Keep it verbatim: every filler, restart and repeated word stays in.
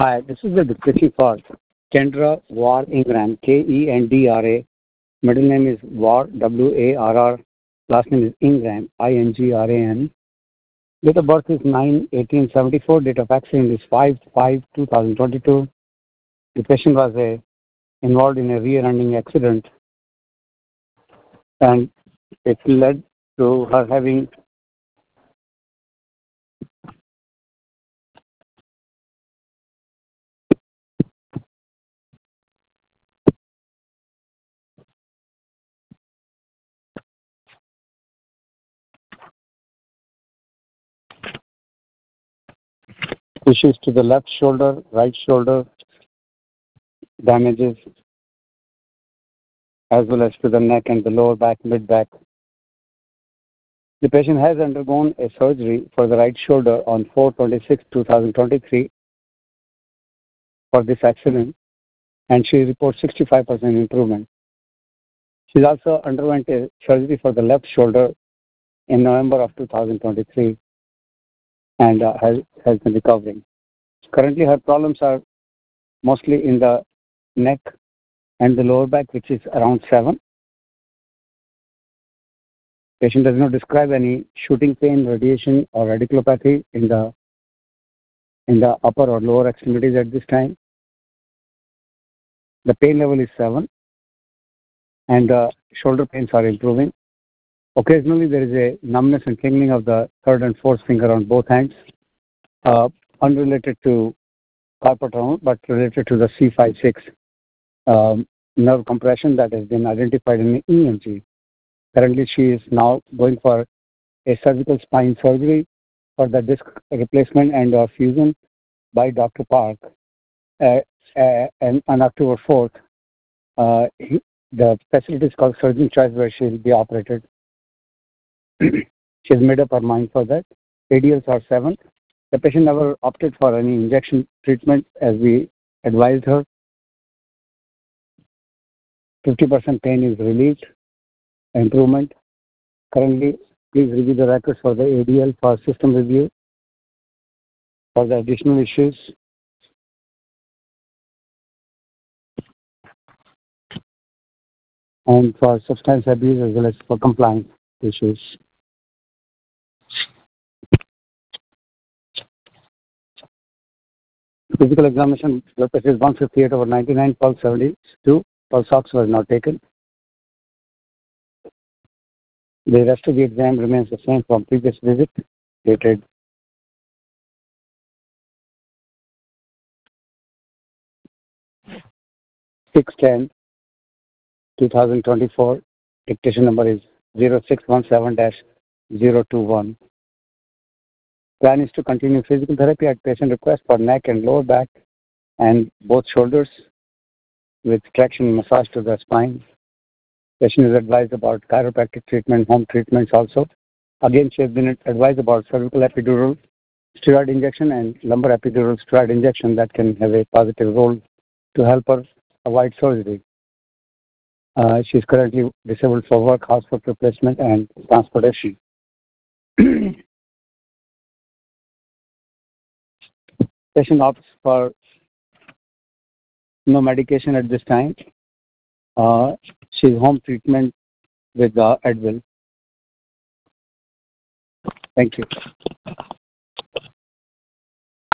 Hi, this is the description for Kendra War Ingram, K E N D R A. Middle name is War, W A R R. Last name is Ingram, I N G R A N. Date of birth is nine eighteen seventy-four. Date of accident is five five two thousand twenty-two. The patient was a, involved in a rear-ending accident, and it led to her having issues to the left shoulder, right shoulder, damages, as well as to the neck and the lower back, mid back. The patient has undergone a surgery for the right shoulder on four twenty-six two thousand twenty-three for this accident, and she reports sixty-five percent improvement. She also underwent a surgery for the left shoulder in November of two thousand twenty-three and uh, has, has been recovering. Currently, her problems are mostly in the neck and the lower back, which is around seven. Patient does not describe any shooting pain, radiation, or radiculopathy in the in the upper or lower extremities at this time. The pain level is seven, and the shoulder pains are improving. Occasionally, there is a numbness and tingling of the third and fourth finger on both hands, uh, unrelated to carpal tunnel, but related to the C five six um, nerve compression that has been identified in the E M G. Currently, she is now going for a cervical spine surgery for the disc replacement and or fusion by Doctor Park. Uh, uh, and on October fourth, uh, he, the facility is called Surgeon Choice, where she will be operated. She has made up her mind for that. A D Ls are seven. The patient never opted for any injection treatment as we advised her. fifty percent pain is relieved, improvement. Currently, please review the records for the A D L for system review. For the additional issues, and for substance abuse as well as for compliance issues. Physical examination, blood pressure is one fifty-eight over ninety-nine, pulse seventy-two, pulse ox was not taken. The rest of the exam remains the same from previous visit, dated six ten two thousand twenty-four. Dictation number is zero six one seven dash zero two one. Plan is to continue physical therapy at patient request for neck and lower back and both shoulders with traction massage to the spine. Patient is advised about chiropractic treatment, home treatments also. Again, she has been advised about cervical epidural steroid injection and lumbar epidural steroid injection that can have a positive role to help her avoid surgery. Uh, she is currently disabled for work, hospital replacement, and transportation. Patient opts for no medication at this time. Uh, she is home treatment with uh, Advil. Thank you.